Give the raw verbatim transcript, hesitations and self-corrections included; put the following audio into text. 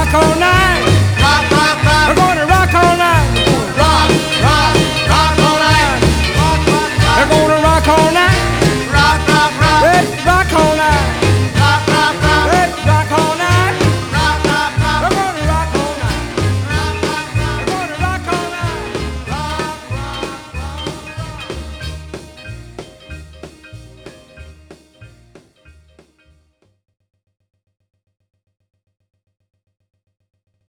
rock all night. Rock, rock, rock. We're gonna rock all night. Rock, rock, rock all night. Rock, rock, rock. We're gonna rock all night. Rock, rock, rock. Let's rock all